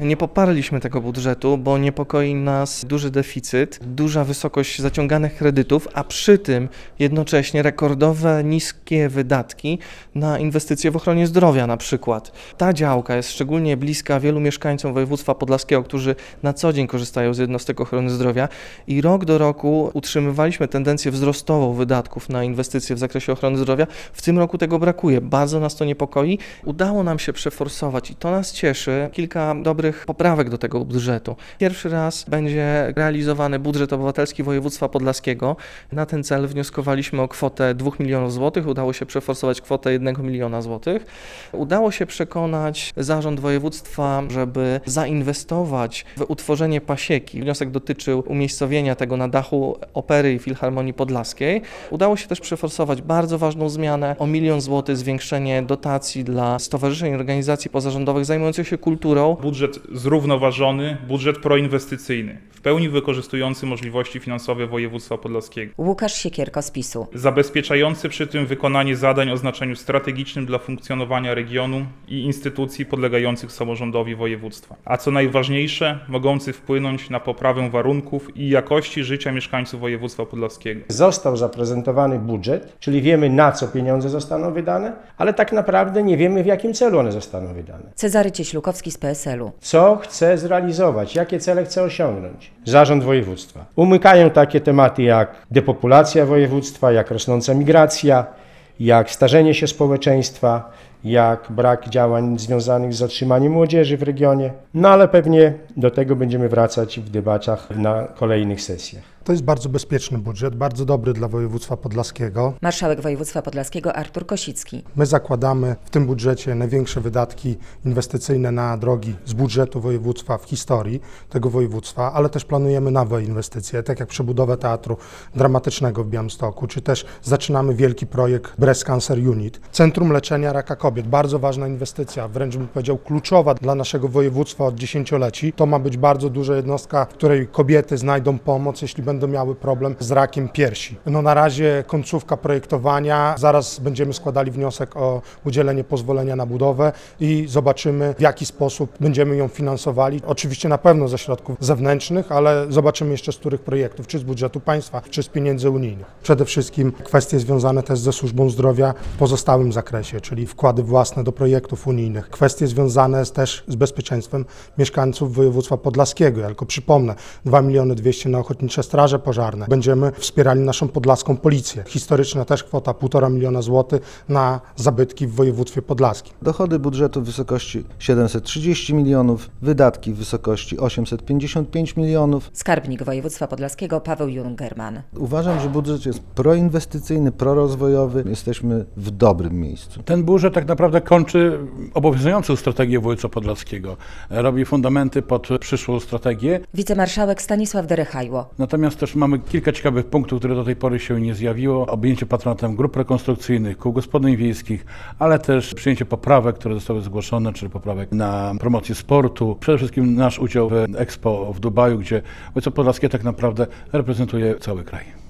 Nie poparliśmy tego budżetu, bo niepokoi nas duży deficyt, duża wysokość zaciąganych kredytów, a przy tym jednocześnie rekordowe niskie wydatki na inwestycje w ochronie zdrowia na przykład. Ta działka jest szczególnie bliska wielu mieszkańcom województwa podlaskiego, którzy na co dzień korzystają z jednostek ochrony zdrowia i rok do roku utrzymywaliśmy tendencję wzrostową wydatków na inwestycje w zakresie ochrony zdrowia. W tym roku tego brakuje. Bardzo nas to niepokoi. Udało nam się przeforsować i to nas cieszy. Kilka dobrych poprawek do tego budżetu. Pierwszy raz będzie realizowany budżet obywatelski województwa podlaskiego. Na ten cel wnioskowaliśmy o kwotę 2 milionów złotych. Udało się przeforsować kwotę 1 miliona złotych. Udało się przekonać zarząd województwa, żeby zainwestować w utworzenie pasieki. Wniosek dotyczył umiejscowienia tego na dachu Opery i Filharmonii Podlaskiej. Udało się też przeforsować bardzo ważną zmianę o 1 milion złotych zwiększenie dotacji dla stowarzyszeń i organizacji pozarządowych zajmujących się kulturą. Budżet zrównoważony, budżet proinwestycyjny, w pełni wykorzystujący możliwości finansowe województwa podlaskiego. Łukasz Siekierko z PiS-u. Zabezpieczający przy tym wykonanie zadań o znaczeniu strategicznym dla funkcjonowania regionu i instytucji podlegających samorządowi województwa. A co najważniejsze, mogący wpłynąć na poprawę warunków i jakości życia mieszkańców województwa podlaskiego. Został zaprezentowany budżet, czyli wiemy, na co pieniądze zostaną wydane, ale tak naprawdę nie wiemy, w jakim celu one zostaną wydane. Cezary Cieślukowski z PSL-u. Co chce zrealizować, jakie cele chce osiągnąć zarząd województwa. Umykają takie tematy jak depopulacja województwa, jak rosnąca migracja, jak starzenie się społeczeństwa, jak brak działań związanych z zatrzymaniem młodzieży w regionie. No ale pewnie do tego będziemy wracać w debatach na kolejnych sesjach. To jest bardzo bezpieczny budżet, bardzo dobry dla województwa podlaskiego. Marszałek województwa podlaskiego Artur Kosicki. My zakładamy w tym budżecie największe wydatki inwestycyjne na drogi z budżetu województwa w historii tego województwa, ale też planujemy nowe inwestycje, tak jak przebudowę Teatru Dramatycznego w Białymstoku, czy też zaczynamy wielki projekt Breast Cancer Unit. Centrum Leczenia Raka Kobiet, bardzo ważna inwestycja, wręcz bym powiedział kluczowa dla naszego województwa od dziesięcioleci. To ma być bardzo duża jednostka, w której kobiety znajdą pomoc, jeśli będą miały problem z rakiem piersi. No na razie końcówka projektowania, zaraz będziemy składali wniosek o udzielenie pozwolenia na budowę i zobaczymy, w jaki sposób będziemy ją finansowali. Oczywiście na pewno ze środków zewnętrznych, ale zobaczymy jeszcze z których projektów, czy z budżetu państwa, czy z pieniędzy unijnych. Przede wszystkim kwestie związane też ze służbą zdrowia w pozostałym zakresie, czyli wkłady własne do projektów unijnych. Kwestie związane też z bezpieczeństwem mieszkańców województwa podlaskiego. Ja tylko przypomnę, 2 200 000 na ochotnicze straże pożarne. Będziemy wspierali naszą podlaską policję. Historyczna też kwota 1,5 miliona złotych na zabytki w województwie podlaskim. Dochody budżetu w wysokości 730 milionów, wydatki w wysokości 855 milionów. Skarbnik województwa podlaskiego Paweł Jungerman. Uważam, że budżet jest proinwestycyjny, prorozwojowy. Jesteśmy w dobrym miejscu. Ten budżet tak naprawdę kończy obowiązującą strategię województwa podlaskiego. Robi fundamenty pod przyszłą strategię. Wicemarszałek Stanisław Derechajło. Natomiast też mamy kilka ciekawych punktów, które do tej pory się nie zjawiło. Objęcie patronatem grup rekonstrukcyjnych, kół gospodyń wiejskich, ale też przyjęcie poprawek, które zostały zgłoszone, czyli poprawek na promocję sportu. Przede wszystkim nasz udział w Expo w Dubaju, gdzie województwo podlaskie tak naprawdę reprezentuje cały kraj.